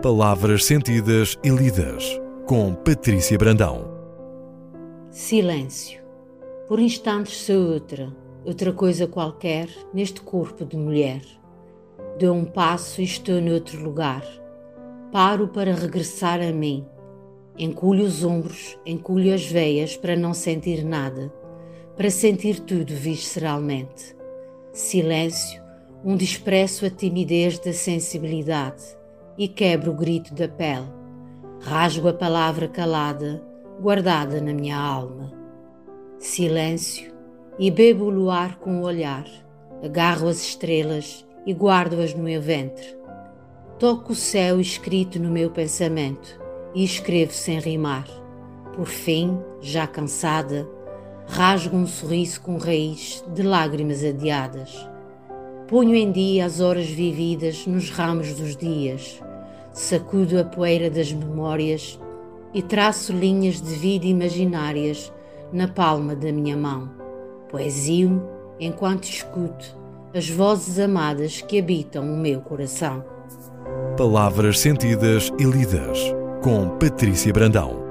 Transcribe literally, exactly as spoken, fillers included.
Palavras sentidas e lidas, com Patrícia Brandão. Silêncio. Por instantes sou outra, outra coisa qualquer neste corpo de mulher. Dou um passo e estou noutro lugar. Paro para regressar a mim. Encolho os ombros, encolho as veias para não sentir nada, para sentir tudo visceralmente. Silêncio, onde expresso a timidez da sensibilidade e quebro o grito da pele. Rasgo a palavra calada, guardada na minha alma. Silêncio, e bebo o luar com o olhar, agarro as estrelas e guardo-as no meu ventre. Toco o céu escrito no meu pensamento e escrevo sem rimar. Por fim, já cansada, rasgo um sorriso com raiz de lágrimas adiadas. Ponho em dia as horas vividas nos ramos dos dias, sacudo a poeira das memórias e traço linhas de vida imaginárias na palma da minha mão. Poesio enquanto escuto as vozes amadas que habitam o meu coração. Palavras sentidas e lidas, com Patrícia Brandão.